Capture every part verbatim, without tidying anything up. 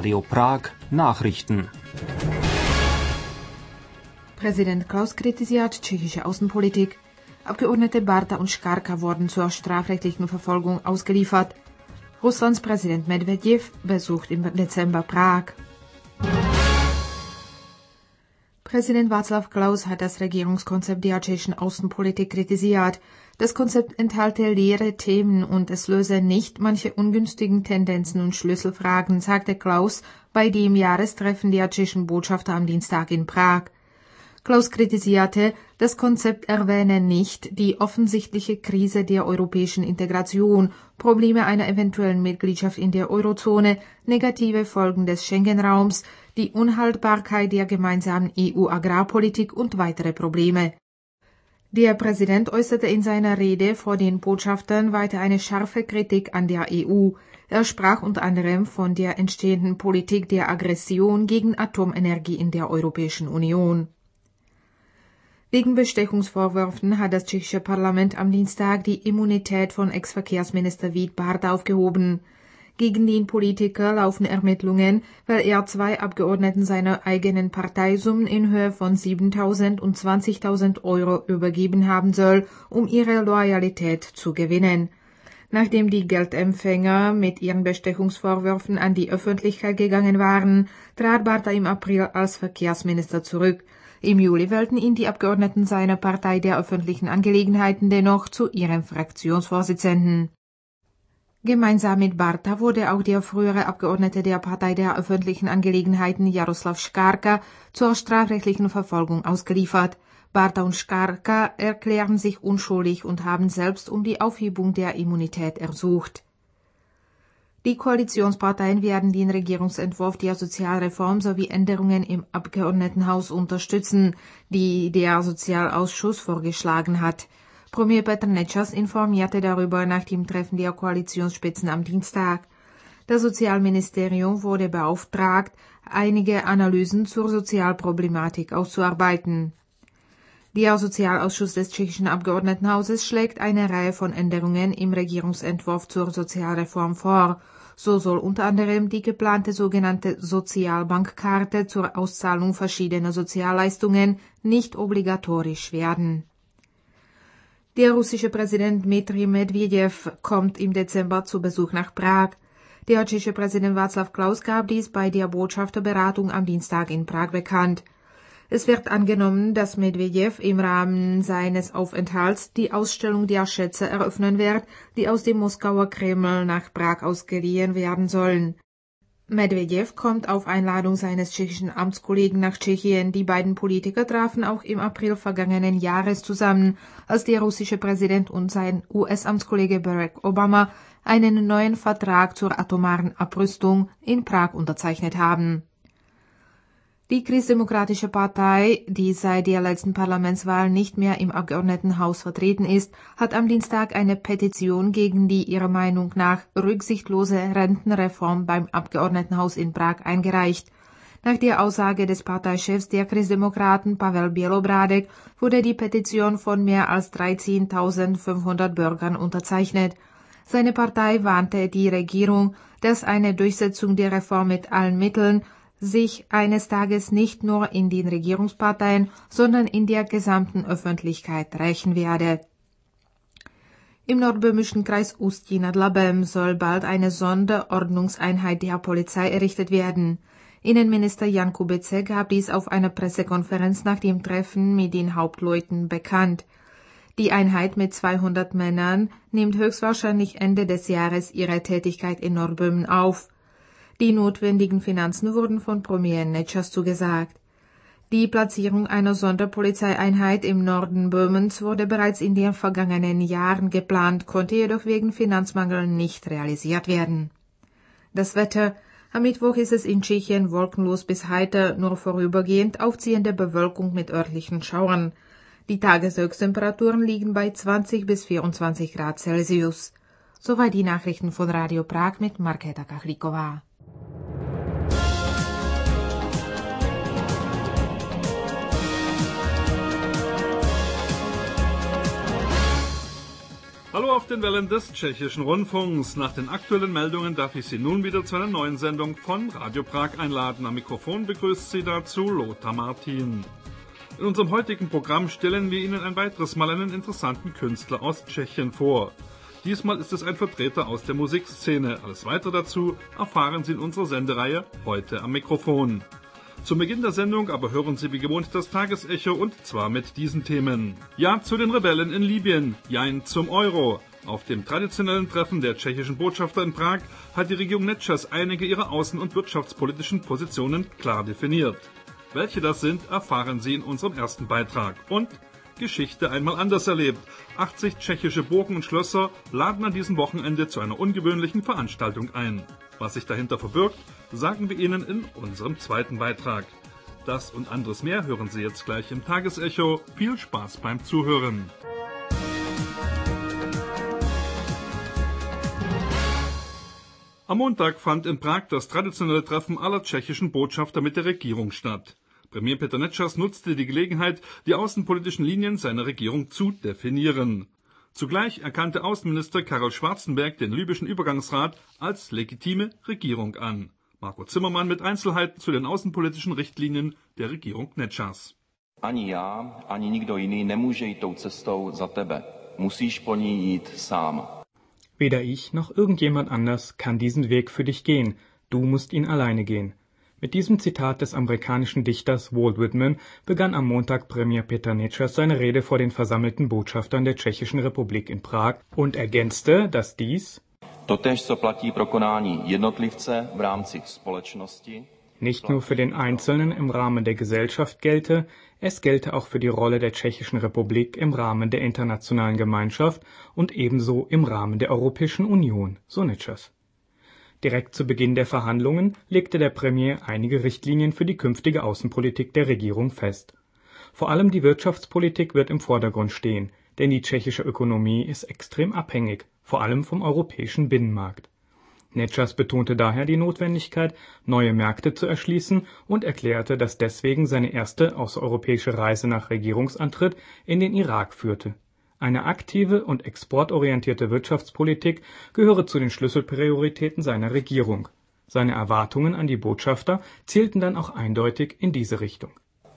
Radio Prag Nachrichten. Präsident Klaus kritisiert tschechische Außenpolitik. Abgeordnete Barta und Škárka wurden zur strafrechtlichen Verfolgung ausgeliefert. Russlands Präsident Medvedev besucht im Dezember Prag. Präsident Václav Klaus hat das Regierungskonzept der tschechischen Außenpolitik kritisiert. Das Konzept enthalte leere Themen und es löse nicht manche ungünstigen Tendenzen und Schlüsselfragen, sagte Klaus bei dem Jahrestreffen der tschechischen Botschafter am Dienstag in Prag. Klaus kritisierte, das Konzept erwähne nicht die offensichtliche Krise der europäischen Integration, Probleme einer eventuellen Mitgliedschaft in der Eurozone, negative Folgen des Schengen-Raums, die Unhaltbarkeit der gemeinsamen E U-Agrarpolitik und weitere Probleme. Der Präsident äußerte in seiner Rede vor den Botschaftern weiter eine scharfe Kritik an der E U. Er sprach unter anderem von der entstehenden Politik der Aggression gegen Atomenergie in der Europäischen Union. Wegen Bestechungsvorwürfen hat das tschechische Parlament am Dienstag die Immunität von Ex-Verkehrsminister Vít Barta aufgehoben. Gegen den Politiker laufen Ermittlungen, weil er zwei Abgeordneten seiner eigenen Partei Summen in Höhe von siebentausend und zwanzigtausend Euro übergeben haben soll, um ihre Loyalität zu gewinnen. Nachdem die Geldempfänger mit ihren Bestechungsvorwürfen an die Öffentlichkeit gegangen waren, trat Barta im April als Verkehrsminister zurück. Im Juli wählten ihn die Abgeordneten seiner Partei der öffentlichen Angelegenheiten dennoch zu ihrem Fraktionsvorsitzenden. Gemeinsam mit Barta wurde auch der frühere Abgeordnete der Partei der öffentlichen Angelegenheiten Jaroslav Škárka zur strafrechtlichen Verfolgung ausgeliefert. Barta und Škárka erklären sich unschuldig und haben selbst um die Aufhebung der Immunität ersucht. Die Koalitionsparteien werden den Regierungsentwurf der Sozialreform sowie Änderungen im Abgeordnetenhaus unterstützen, die der Sozialausschuss vorgeschlagen hat. Premier Petr Nečas informierte darüber nach dem Treffen der Koalitionsspitzen am Dienstag. Das Sozialministerium wurde beauftragt, einige Analysen zur Sozialproblematik auszuarbeiten. Der Sozialausschuss des tschechischen Abgeordnetenhauses schlägt eine Reihe von Änderungen im Regierungsentwurf zur Sozialreform vor. So soll unter anderem die geplante sogenannte Sozialbankkarte zur Auszahlung verschiedener Sozialleistungen nicht obligatorisch werden. Der russische Präsident Dmitri Medvedev kommt im Dezember zu Besuch nach Prag. Der tschechische Präsident Václav Klaus gab dies bei der Botschafterberatung am Dienstag in Prag bekannt. Es wird angenommen, dass Medvedev im Rahmen seines Aufenthalts die Ausstellung der Schätze eröffnen wird, die aus dem Moskauer Kreml nach Prag ausgeliehen werden sollen. Medvedev kommt auf Einladung seines tschechischen Amtskollegen nach Tschechien. Die beiden Politiker trafen auch im April vergangenen Jahres zusammen, als der russische Präsident und sein U S-Amtskollege Barack Obama einen neuen Vertrag zur atomaren Abrüstung in Prag unterzeichnet haben. Die Christdemokratische Partei, die seit der letzten Parlamentswahl nicht mehr im Abgeordnetenhaus vertreten ist, hat am Dienstag eine Petition gegen die ihrer Meinung nach rücksichtslose Rentenreform beim Abgeordnetenhaus in Prag eingereicht. Nach der Aussage des Parteichefs der Christdemokraten Pavel Bělobrádek wurde die Petition von mehr als dreizehntausendfünfhundert Bürgern unterzeichnet. Seine Partei warnte die Regierung, dass eine Durchsetzung der Reform mit allen Mitteln sich eines Tages nicht nur in den Regierungsparteien, sondern in der gesamten Öffentlichkeit rächen werde. Im nordböhmischen Kreis Ústí nad Labem soll bald eine Sonderordnungseinheit der Polizei errichtet werden. Innenminister Jan Kubice gab dies auf einer Pressekonferenz nach dem Treffen mit den Hauptleuten bekannt. Die Einheit mit zweihundert Männern nimmt höchstwahrscheinlich Ende des Jahres ihre Tätigkeit in Nordböhmen auf. Die notwendigen Finanzen wurden von Premier Nečas zugesagt. Die Platzierung einer Sonderpolizeieinheit im Norden Böhmens wurde bereits in den vergangenen Jahren geplant, konnte jedoch wegen Finanzmangel nicht realisiert werden. Das Wetter: Am Mittwoch ist es in Tschechien wolkenlos bis heiter, nur vorübergehend aufziehende Bewölkung mit örtlichen Schauern. Die Tageshöchsttemperaturen liegen bei zwanzig bis vierundzwanzig Grad Celsius. Soweit die Nachrichten von Radio Prag mit Markéta Kachlíková. Hallo Hallo auf den Wellen des Tschechischen Rundfunks. Nach den aktuellen Meldungen darf ich Sie nun wieder zu einer neuen Sendung von Radio Prag einladen. Am Mikrofon begrüßt Sie dazu Lothar Martin. In unserem heutigen Programm stellen wir Ihnen ein weiteres Mal einen interessanten Künstler aus Tschechien vor. Diesmal ist es ein Vertreter aus der Musikszene. Alles weitere dazu erfahren Sie in unserer Sendereihe Heute am Mikrofon. Zum Beginn der Sendung aber hören Sie wie gewohnt das Tagesecho und zwar mit diesen Themen. Ja zu den Rebellen in Libyen, Jein zum Euro. Auf dem traditionellen Treffen der tschechischen Botschafter in Prag hat die Regierung Nečas einige ihrer außen- und wirtschaftspolitischen Positionen klar definiert. Welche das sind, erfahren Sie in unserem ersten Beitrag. Und Geschichte einmal anders erlebt. achtzig tschechische Burgen und Schlösser laden an diesem Wochenende zu einer ungewöhnlichen Veranstaltung ein. Was sich dahinter verbirgt, sagen wir Ihnen in unserem zweiten Beitrag. Das und anderes mehr hören Sie jetzt gleich im Tagesecho. Viel Spaß beim Zuhören. Am Montag fand in Prag das traditionelle Treffen aller tschechischen Botschafter mit der Regierung statt. Premier Petr Nečas nutzte die Gelegenheit, die außenpolitischen Linien seiner Regierung zu definieren. Zugleich erkannte Außenminister Karel Schwarzenberg den libyschen Übergangsrat als legitime Regierung an. Marco Zimmermann mit Einzelheiten zu den außenpolitischen Richtlinien der Regierung Nečas. Ani já, ani nikdo jiný nemůže jít tou cestou za tebe. Musíš po ní jít sám. Weder ich noch irgendjemand anders kann diesen Weg für dich gehen. Du musst ihn alleine gehen. Mit diesem Zitat des amerikanischen Dichters Walt Whitman begann am Montag Premier Petr Nečas seine Rede vor den versammelten Botschaftern der Tschechischen Republik in Prag und ergänzte, dass dies Totéž, co platí pro konání jednotlivce v rámci společnosti, nicht nur für den Einzelnen im Rahmen der Gesellschaft gelte, es gelte auch für die Rolle der Tschechischen Republik im Rahmen der internationalen Gemeinschaft und ebenso im Rahmen der Europäischen Union, so Nečas. Direkt zu Beginn der Verhandlungen legte der Premier einige Richtlinien für die künftige Außenpolitik der Regierung fest. Vor allem die Wirtschaftspolitik wird im Vordergrund stehen, denn die tschechische Ökonomie ist extrem abhängig, vor allem vom europäischen Binnenmarkt. Nečas betonte daher die Notwendigkeit, neue Märkte zu erschließen und erklärte, dass deswegen seine erste außereuropäische Reise nach Regierungsantritt in den Irak führte. Eine aktive und exportorientierte Wirtschaftspolitik gehöre zu den Schlüsselprioritäten seiner Regierung. Seine Erwartungen an die Botschafter zielten dann auch eindeutig in diese Richtung.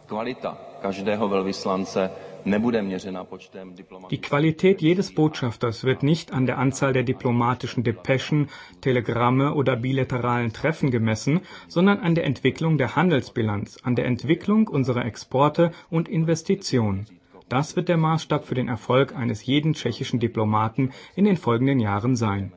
Die Qualität jedes Botschafters wird nicht an der Anzahl der diplomatischen Depeschen, Telegramme oder bilateralen Treffen gemessen, sondern an der Entwicklung der Handelsbilanz, an der Entwicklung unserer Exporte und Investitionen. Das wird der Maßstab für den Erfolg eines jeden tschechischen Diplomaten in den folgenden Jahren sein.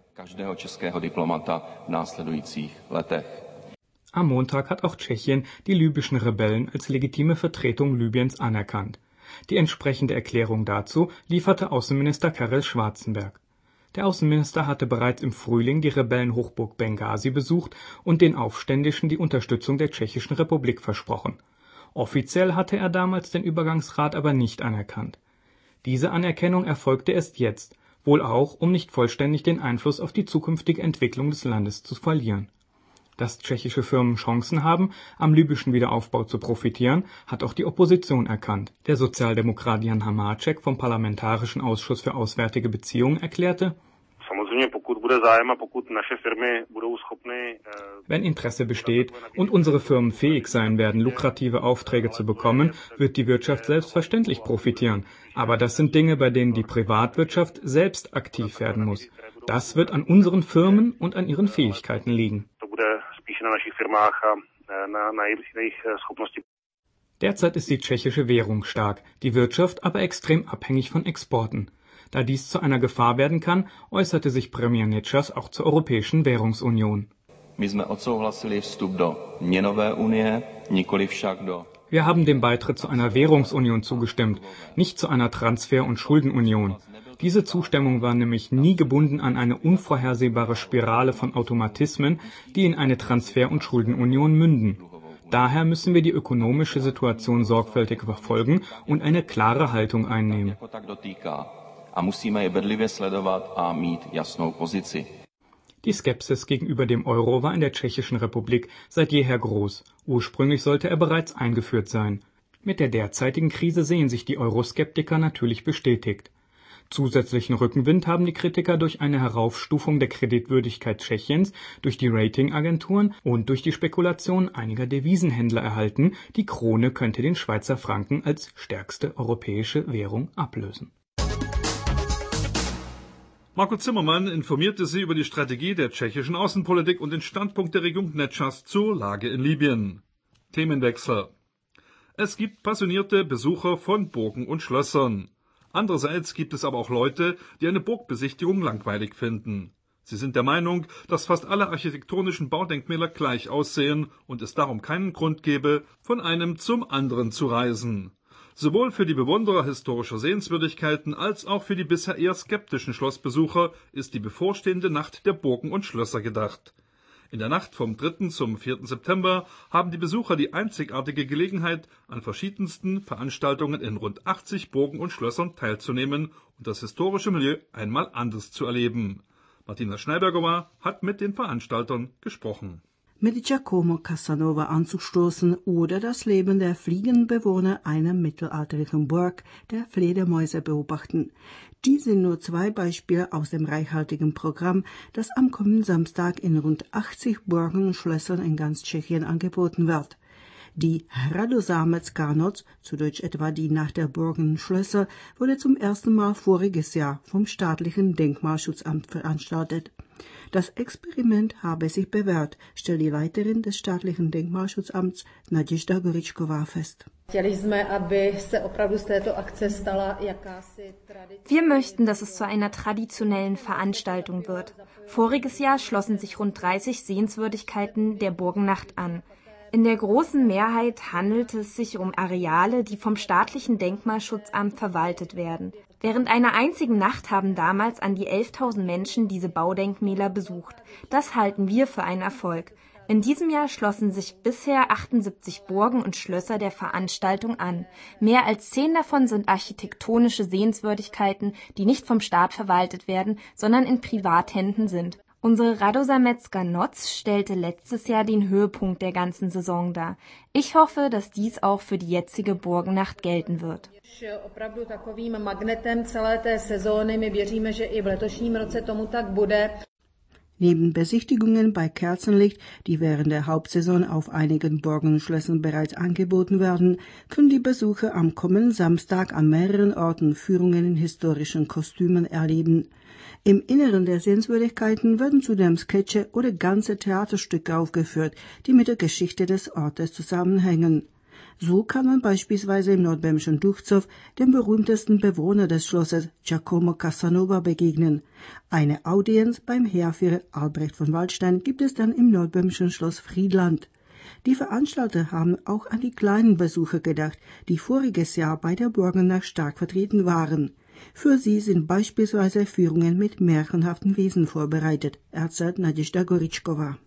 Am Montag hat auch Tschechien die libyschen Rebellen als legitime Vertretung Libyens anerkannt. Die entsprechende Erklärung dazu lieferte Außenminister Karel Schwarzenberg. Der Außenminister hatte bereits im Frühling die Rebellenhochburg Benghazi besucht und den Aufständischen die Unterstützung der Tschechischen Republik versprochen. Offiziell hatte er damals den Übergangsrat aber nicht anerkannt. Diese Anerkennung erfolgte erst jetzt, wohl auch, um nicht vollständig den Einfluss auf die zukünftige Entwicklung des Landes zu verlieren. Dass tschechische Firmen Chancen haben, am libyschen Wiederaufbau zu profitieren, hat auch die Opposition erkannt. Der Sozialdemokrat Jan Hamáček vom Parlamentarischen Ausschuss für Auswärtige Beziehungen erklärte: Wenn Interesse besteht und unsere Firmen fähig sein werden, lukrative Aufträge zu bekommen, wird die Wirtschaft selbstverständlich profitieren. Aber das sind Dinge, bei denen die Privatwirtschaft selbst aktiv werden muss. Das wird an unseren Firmen und an ihren Fähigkeiten liegen. Derzeit ist die tschechische Währung stark, die Wirtschaft aber extrem abhängig von Exporten. Da dies zu einer Gefahr werden kann, äußerte sich Premier Nečas auch zur Europäischen Währungsunion. Wir haben dem Beitritt zu einer Währungsunion zugestimmt, nicht zu einer Transfer- und Schuldenunion. Diese Zustimmung war nämlich nie gebunden an eine unvorhersehbare Spirale von Automatismen, die in eine Transfer- und Schuldenunion münden. Daher müssen wir die ökonomische Situation sorgfältig verfolgen und eine klare Haltung einnehmen. Die Skepsis gegenüber dem Euro war in der Tschechischen Republik seit jeher groß. Ursprünglich sollte er bereits eingeführt sein. Mit der derzeitigen Krise sehen sich die Euroskeptiker natürlich bestätigt. Zusätzlichen Rückenwind haben die Kritiker durch eine Heraufstufung der Kreditwürdigkeit Tschechiens durch die Ratingagenturen und durch die Spekulation einiger Devisenhändler erhalten, die Krone könnte den Schweizer Franken als stärkste europäische Währung ablösen. Marco Zimmermann informierte Sie über die Strategie der tschechischen Außenpolitik und den Standpunkt der Regierung Nečas zur Lage in Libyen. Themenwechsel. Es gibt passionierte Besucher von Burgen und Schlössern. Andererseits gibt es aber auch Leute, die eine Burgbesichtigung langweilig finden. Sie sind der Meinung, dass fast alle architektonischen Baudenkmäler gleich aussehen und es darum keinen Grund gäbe, von einem zum anderen zu reisen. Sowohl für die Bewunderer historischer Sehenswürdigkeiten als auch für die bisher eher skeptischen Schlossbesucher ist die bevorstehende Nacht der Burgen und Schlösser gedacht. In der Nacht vom dritten zum vierten September haben die Besucher die einzigartige Gelegenheit, an verschiedensten Veranstaltungen in rund achtzig Burgen und Schlössern teilzunehmen und das historische Milieu einmal anders zu erleben. Martina Schneiberger hat mit den Veranstaltern gesprochen. Mit Giacomo Casanova anzustoßen oder das Leben der fliegenden Bewohner einer mittelalterlichen Burg der Fledermäuse beobachten. Dies sind nur zwei Beispiele aus dem reichhaltigen Programm, das am kommenden Samstag in rund achtzig Burgen und Schlössern in ganz Tschechien angeboten wird. Die Radozámecká noc, zu Deutsch etwa die Nacht der Burgen und Schlösser, wurde zum ersten Mal voriges Jahr vom staatlichen Denkmalschutzamt veranstaltet. Das Experiment habe sich bewährt, stellt die Leiterin des staatlichen Denkmalschutzamts Naděžda Goryčková fest. Wir möchten, dass es zu einer traditionellen Veranstaltung wird. Voriges Jahr schlossen sich rund dreißig Sehenswürdigkeiten der Burgennacht an. In der großen Mehrheit handelte es sich um Areale, die vom staatlichen Denkmalschutzamt verwaltet werden. Während einer einzigen Nacht haben damals an die elftausend Menschen diese Baudenkmäler besucht. Das halten wir für einen Erfolg. In diesem Jahr schlossen sich bisher achtundsiebzig Burgen und Schlösser der Veranstaltung an. Mehr als zehn davon sind architektonische Sehenswürdigkeiten, die nicht vom Staat verwaltet werden, sondern in Privathänden sind. Unsere Radozámecká noc stellte letztes Jahr den Höhepunkt der ganzen Saison dar. Ich hoffe, dass dies auch für die jetzige Burgennacht gelten wird. Neben Besichtigungen bei Kerzenlicht, die während der Hauptsaison auf einigen Burgen und Schlössern bereits angeboten werden, können die Besucher am kommenden Samstag an mehreren Orten Führungen in historischen Kostümen erleben. Im Inneren der Sehenswürdigkeiten werden zudem Sketche oder ganze Theaterstücke aufgeführt, die mit der Geschichte des Ortes zusammenhängen. So kann man beispielsweise im nordböhmischen Duchzow dem berühmtesten Bewohner des Schlosses Giacomo Casanova begegnen. Eine Audienz beim Heerführer Albrecht von Waldstein gibt es dann im nordböhmischen Schloss Friedland. Die Veranstalter haben auch an die kleinen Besucher gedacht, die voriges Jahr bei der Burgennacht stark vertreten waren. Für sie sind beispielsweise Führungen mit märchenhaften Wesen vorbereitet, erzählt Naděžda Goryčková.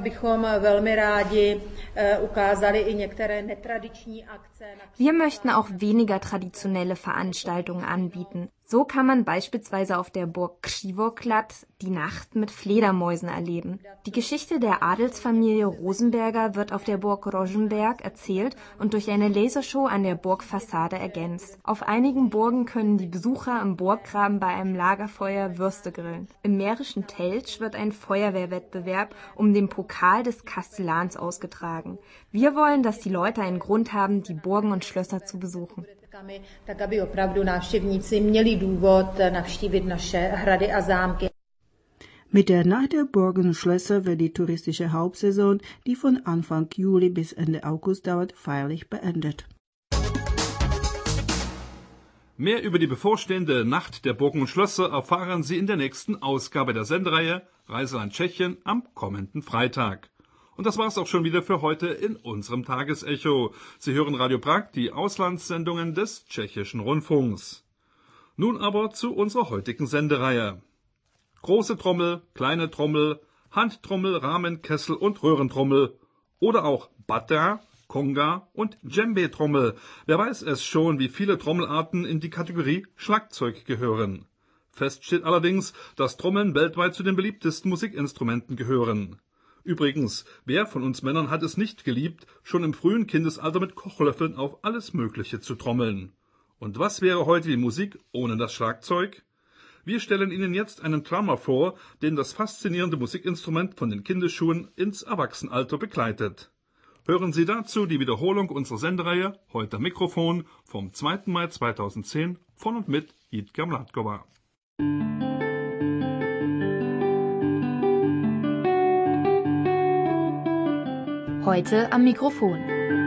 Wir möchten auch weniger traditionelle Veranstaltungen anbieten. So kann man beispielsweise auf der Burg Křivoklát die Nacht mit Fledermäusen erleben. Die Geschichte der Adelsfamilie Rosenberger wird auf der Burg Rosenberg erzählt und durch eine Lasershow an der Burgfassade ergänzt. Auf einigen Burgen können die Besucher im Burggraben bei einem Lagerfeuer Würste grillen. Im mährischen Teltsch wird ein Feuerwehrwettbewerb um den Pokal des Kastellans ausgetragen. Wir wollen, dass die Leute einen Grund haben, die Burgen und Schlösser zu besuchen. Tak aby opravdu návštěvníci měli důvod navštívit naše hrady a zámky. Mit der Nacht der Burgen und Schlösser wird die touristische Hauptsaison, die von Anfang Juli bis Ende August dauert, feierlich beendet. Mehr über die bevorstehende Nacht der Burgen und Schlösser erfahren Sie in der nächsten Ausgabe der Sendereihe Reiseland Tschechien am kommenden Freitag. Und das war's auch schon wieder für heute in unserem Tagesecho. Sie hören Radio Prag, die Auslandssendungen des Tschechischen Rundfunks. Nun aber zu unserer heutigen Sendereihe. Große Trommel, kleine Trommel, Handtrommel, Rahmenkessel und Röhrentrommel. Oder auch Bata, Conga und Djembe-Trommel. Wer weiß es schon, wie viele Trommelarten in die Kategorie Schlagzeug gehören. Fest steht allerdings, dass Trommeln weltweit zu den beliebtesten Musikinstrumenten gehören. Übrigens, wer von uns Männern hat es nicht geliebt, schon im frühen Kindesalter mit Kochlöffeln auf alles Mögliche zu trommeln? Und was wäre heute die Musik ohne das Schlagzeug? Wir stellen Ihnen jetzt einen Drummer vor, den das faszinierende Musikinstrument von den Kinderschuhen ins Erwachsenenalter begleitet. Hören Sie dazu die Wiederholung unserer Sendereihe Heute am Mikrofon vom zweiten Mai zweitausendzehn von und mit Jitka Mládková. Heute am Mikrofon.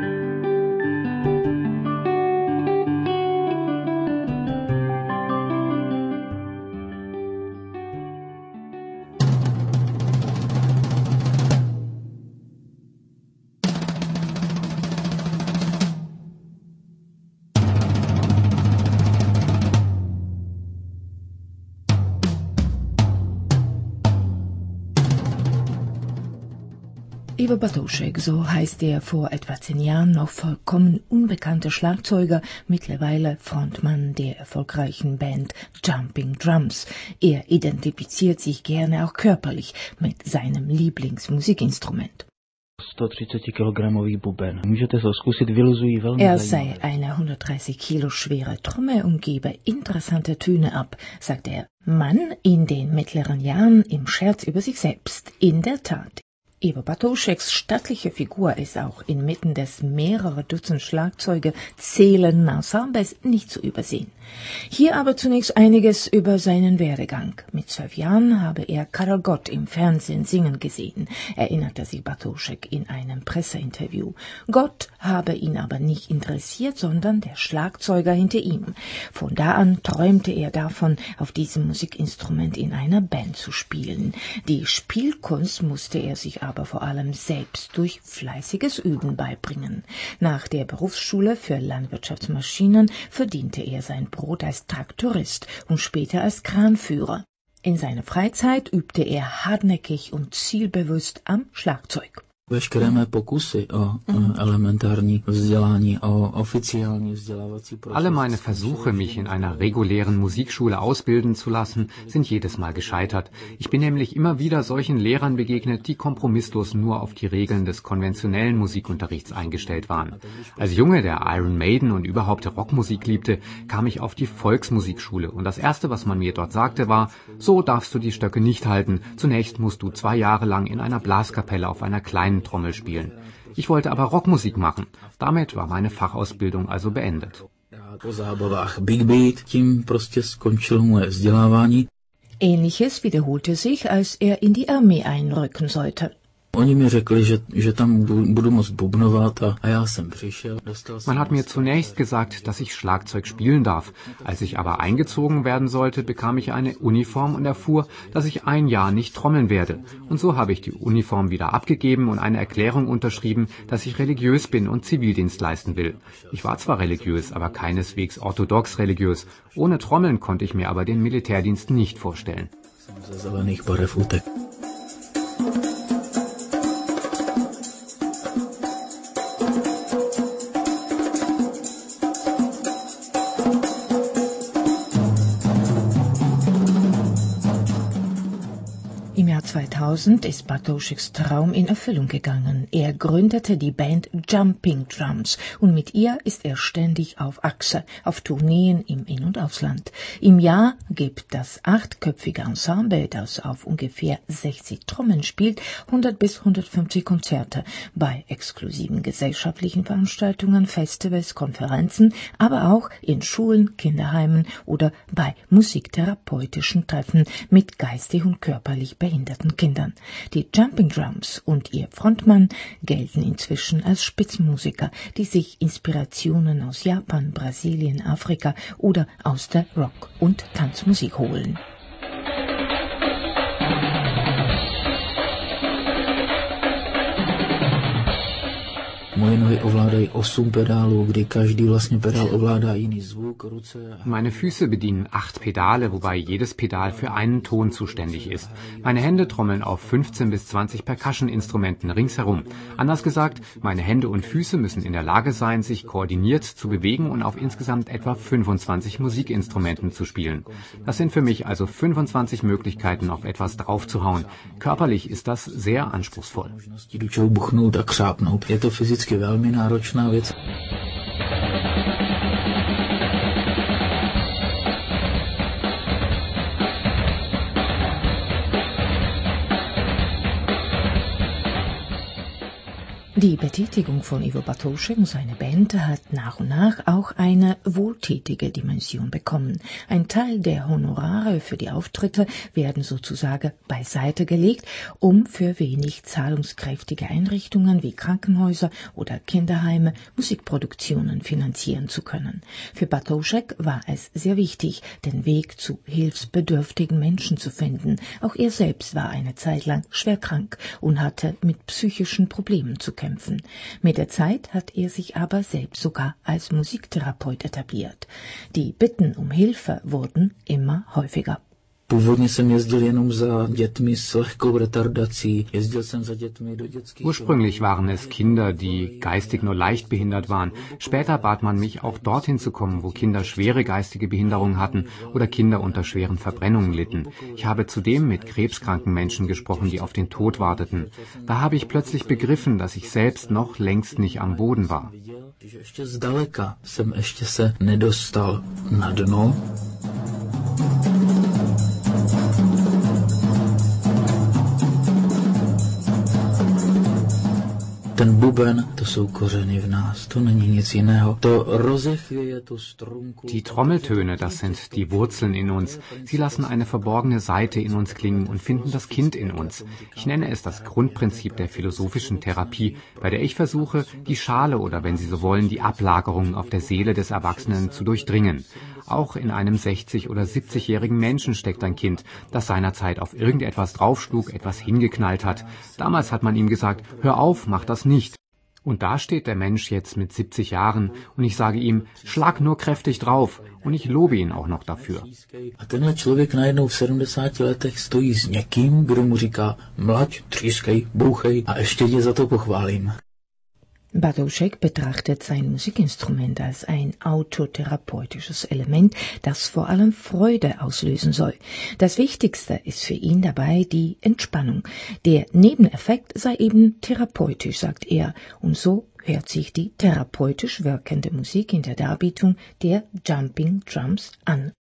Ivo Bartošek, so heißt der vor etwa zehn Jahren noch vollkommen unbekannte Schlagzeuger, mittlerweile Frontmann der erfolgreichen Band Jumping Drums. Er identifiziert sich gerne auch körperlich mit seinem Lieblingsmusikinstrument. Er sei eine hundertdreißig Kilo schwere Trommel und gebe interessante Töne ab, sagt er. Mann in den mittleren Jahren im Scherz über sich selbst. In der Tat. Ivo Bartošeks stattliche Figur ist auch inmitten des mehrere Dutzend Schlagzeuge zählenden Ensembles nicht zu übersehen. Hier aber zunächst einiges über seinen Werdegang. Mit zwölf Jahren habe er Karel Gott im Fernsehen singen gesehen, erinnerte sich Bartošek in einem Presseinterview. Gott habe ihn aber nicht interessiert, sondern der Schlagzeuger hinter ihm. Von da an träumte er davon, auf diesem Musikinstrument in einer Band zu spielen. Die Spielkunst musste er sich aber aber vor allem selbst durch fleißiges Üben beibringen. Nach der Berufsschule für Landwirtschaftsmaschinen verdiente er sein Brot als Traktorist und später als Kranführer. In seiner Freizeit übte er hartnäckig und zielbewusst am Schlagzeug. Veškeré mé pokusy o elementární vzdělání, o oficiální vzdělávací proces. Alle meine Versuche, mich in einer regulären Musikschule ausbilden zu lassen, sind jedes Mal gescheitert. Ich bin nämlich immer wieder solchen Lehrern begegnet, die kompromisslos nur auf die Regeln des konventionellen Musikunterrichts eingestellt waren. Als Junge, der Iron Maiden und überhaupt Rockmusik liebte, kam ich auf die Volksmusikschule und das Erste, was man mir dort sagte, war: So darfst du die Stöcke nicht halten. Zunächst musst du zwei Jahre lang in einer Blaskapelle auf einer kleinen Trommel spielen. Ich wollte aber Rockmusik machen. Damit war meine Fachausbildung also beendet. Ähnliches wiederholte sich, als er in die Armee einrücken sollte. Man hat mir zunächst gesagt, dass ich Schlagzeug spielen darf. Als ich aber eingezogen werden sollte, bekam ich eine Uniform und erfuhr, dass ich ein Jahr nicht trommeln werde. Und so habe ich die Uniform wieder abgegeben und eine Erklärung unterschrieben, dass ich religiös bin und Zivildienst leisten will. Ich war zwar religiös, aber keineswegs orthodox religiös. Ohne Trommeln konnte ich mir aber den Militärdienst nicht vorstellen. Im Jahr zweitausend ist Bartošeks Traum in Erfüllung gegangen. Er gründete die Band Jumping Drums und mit ihr ist er ständig auf Achse, auf Tourneen im In- und Ausland. Im Jahr gibt das achtköpfige Ensemble, das auf ungefähr sechzig Trommeln spielt, hundert bis hundertfünfzig Konzerte bei exklusiven gesellschaftlichen Veranstaltungen, Festivals, Konferenzen, aber auch in Schulen, Kinderheimen oder bei musiktherapeutischen Treffen mit geistig und körperlich behinderten Kindern. Die Jumping Drums und ihr Frontmann gelten inzwischen als Spitzenmusiker, die sich Inspirationen aus Japan, Brasilien, Afrika oder aus der Rock- und Tanzmusik holen. Moje nohy ovládají osm pedálů, kdy každý vlastně pedál ovládá jiný zvuk, ruce. Meine Füße bedienen acht Pedale, wobei jedes Pedal für einen Ton zuständig ist. Meine Hände trommeln auf fünfzehn bis zwanzig Percussion-Instrumenten ringsherum. Anders gesagt, meine Hände und Füße müssen in der Lage sein, sich koordiniert zu bewegen und auf insgesamt etwa fünfundzwanzig Musikinstrumenten zu spielen. Das sind für mich also fünfundzwanzig Möglichkeiten, auf etwas draufzuhauen. Körperlich ist das sehr anspruchsvoll. Je to fyzicky velmi náročná věc. Die Betätigung von Ivo Bartoschek und seiner Band hat nach und nach auch eine wohltätige Dimension bekommen. Ein Teil der Honorare für die Auftritte werden sozusagen beiseite gelegt, um für wenig zahlungskräftige Einrichtungen wie Krankenhäuser oder Kinderheime Musikproduktionen finanzieren zu können. Für Bartoschek war es sehr wichtig, den Weg zu hilfsbedürftigen Menschen zu finden. Auch er selbst war eine Zeit lang schwer krank und hatte mit psychischen Problemen zu kämpfen. Mit der Zeit hat er sich aber selbst sogar als Musiktherapeut etabliert. Die Bitten um Hilfe wurden immer häufiger. Původně jsem jezdil jenom za dětmi s lehkou retardací. Jezdil jsem za dětmi do dětských... Ursprünglich waren es Kinder, die geistig nur leicht behindert waren. Später bat man mich, auch dorthin zu kommen, wo Kinder schwere geistige Behinderungen hatten oder Kinder unter schweren Verbrennungen litten. Ich habe zudem mit krebskranken Menschen gesprochen, die auf den Tod warteten. Da habe ich plötzlich begriffen, dass ich selbst noch längst nicht am Boden war. Ještě zdaleka jsem ještě se nedostal na dno. Ten buben, to jsou kořeny v nás, to není nic jiného. To rozechvěje tu strunku. Die Trommeltöne, das sind die Wurzeln in uns. Sie lassen eine verborgene Seite in uns klingen und finden das Kind in uns. Ich nenne es das Grundprinzip der philosophischen Therapie, bei der ich versuche, die Schale oder, wenn Sie so wollen, die Ablagerung auf der Seele des Erwachsenen zu durchdringen. Auch in einem sechzig- oder siebzigjährigen Menschen steckt ein Kind, das seinerzeit auf irgendetwas draufschlug, etwas hingeknallt hat. Damals hat man ihm gesagt, hör auf, mach das nicht. Und da steht der Mensch jetzt mit siebzig Jahren und ich sage ihm, schlag nur kräftig drauf und ich lobe ihn auch noch dafür. A tenhle člověk najednou v sedmdesáti letech stojí s někým, kdo mu říká, mlať, třískej, bouchej a ještě tě za to pochválím. Bartoschek betrachtet sein Musikinstrument als ein autotherapeutisches Element, das vor allem Freude auslösen soll. Das Wichtigste ist für ihn dabei die Entspannung. Der Nebeneffekt sei eben therapeutisch, sagt er, und so hört sich die therapeutisch wirkende Musik in der Darbietung der Jumping Drums an.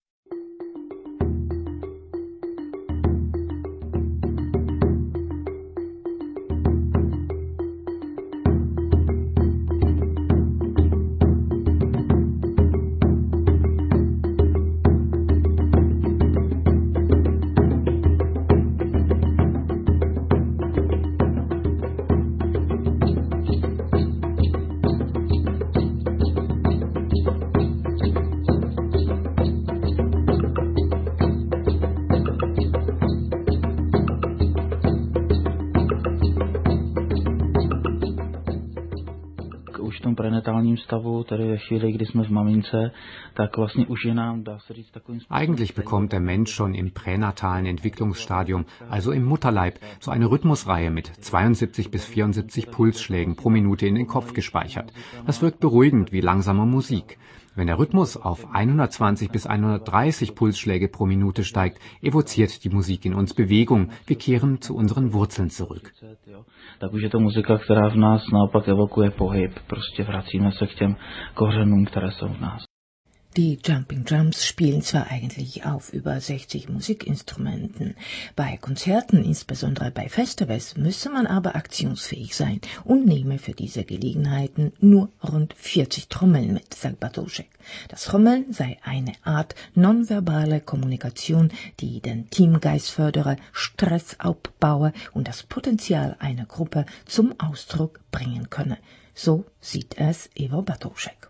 V tom prenatálním stavu, tedy ve chvíli, kdy jsme v mamince, tak vlastně už je nám, dá se říct, takovým způsobem... Eigentlich bekommt der Mensch schon im pränatalen Entwicklungsstadium, also im Mutterleib, so eine Rhythmusreihe mit zweiundsiebzig bis vierundsiebzig Pulsschlägen pro Minute in den Kopf gespeichert. Das wirkt beruhigend wie langsame Musik. Wenn der Rhythmus auf hundertzwanzig bis hundertdreißig Pulsschläge pro Minute steigt, evoziert die Musik in uns Bewegung. Wir kehren zu unseren Wurzeln zurück. Tak už je to muzika, která v nás naopak evokuje pohyb. Prostě vracíme se k těm kořenům, které jsou v nás. Die Jumping Drums spielen zwar eigentlich auf über sechzig Musikinstrumenten. Bei Konzerten, insbesondere bei Festivals, müsse man aber aktionsfähig sein und nehme für diese Gelegenheiten nur rund vierzig Trommeln mit, sagt Bartoschek. Das Trommeln sei eine Art nonverbale Kommunikation, die den Teamgeist fördere, Stress abbaue und das Potenzial einer Gruppe zum Ausdruck bringen könne. So sieht es Ivo Bartoschek.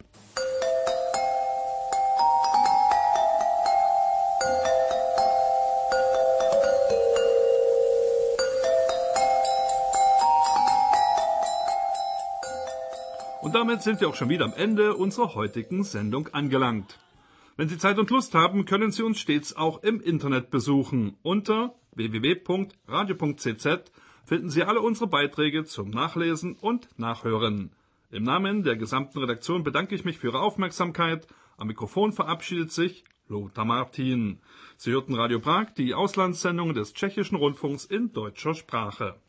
Und damit sind wir auch schon wieder am Ende unserer heutigen Sendung angelangt. Wenn Sie Zeit und Lust haben, können Sie uns stets auch im Internet besuchen. Unter w w w punkt radio punkt c z finden Sie alle unsere Beiträge zum Nachlesen und Nachhören. Im Namen der gesamten Redaktion bedanke ich mich für Ihre Aufmerksamkeit. Am Mikrofon verabschiedet sich Lothar Martin. Sie hörten Radio Prag, die Auslandssendung des Tschechischen Rundfunks in deutscher Sprache.